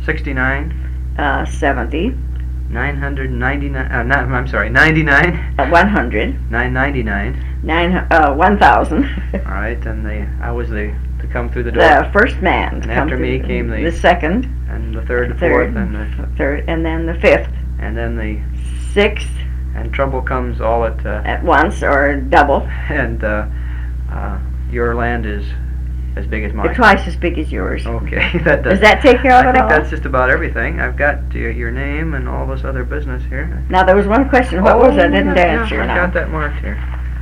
69. 70. 999. I'm sorry. 99. 100. 999. 1,000. All right, and I was to come through the door. The first man. And after me came the second. And the third, the fourth, and the third, and then the fifth. And then the sixth. And trouble comes all at once or double. And your land is as big as mine. Twice as big as yours. Okay, that does. Does that take care of it all? I think that's just about everything. I've got your name and all this other business here. Now there was one question. What was it? I didn't answer. Yeah, I got that marked here.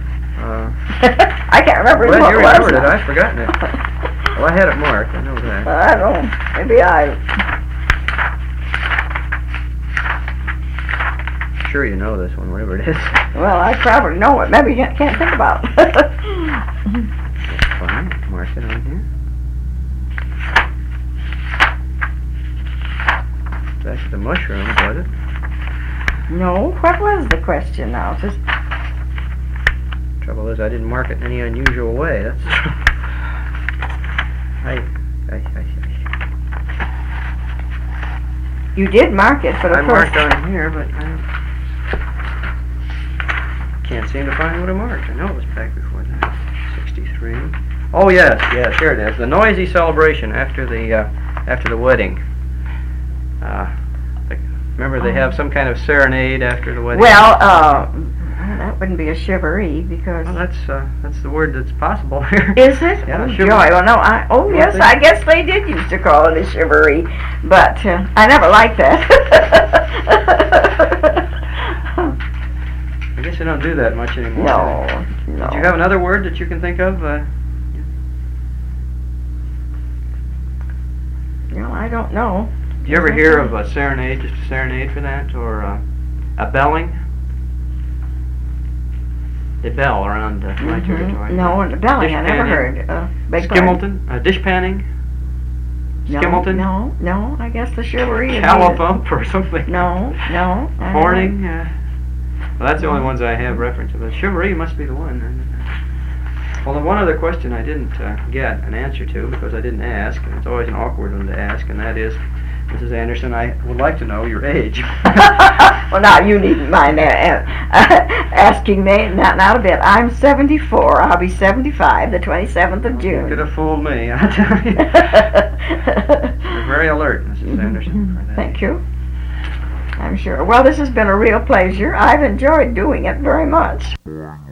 I can't remember what it was. You remembered it. I've forgotten it. Well, I had it marked. I know that. I don't know. Maybe Sure you know this one, whatever it is. Well, I probably know it. Maybe you can't think about it. That's fine. Mark it on here. Back to the mushrooms, was it? No. What was the question now? Just trouble is I didn't mark it in any unusual way. That's You did mark it, but of course I marked on here, but I can't seem to find what I marked. I know it was back before that. 63. Oh yes, here it is. The noisy celebration after the wedding. Remember they have some kind of serenade after the wedding. Well, that wouldn't be a shivaree because. Well, that's the word that's possible here. Is it? Yeah, oh, joy. Well, no. Yes, I guess they did used to call it a shivaree, but I never liked that. I guess they don't do that much anymore. No. Did you have another word that you can think of? No, I don't know. Did you ever hear of a serenade, just a serenade for that, or a belling? They bell around my territory. No, a belling I never heard. Skimmelton, dish panning. Skimmelton. No. I guess the shivaree. Callithump or something. No. Horning. Well, that's the only ones I have reference to. But shivaree must be the one. Well, one other question I didn't get an answer to because I didn't ask, and it's always an awkward one to ask, and that is, Mrs. Anderson, I would like to know your age. Well, now you needn't mind asking me. Not a bit. I'm 74. I'll be 75 the 27th of June. You could have fooled me, I tell you. You're very alert, Mrs. Anderson. For that. Thank you. I'm sure. Well, this has been a real pleasure. I've enjoyed doing it very much.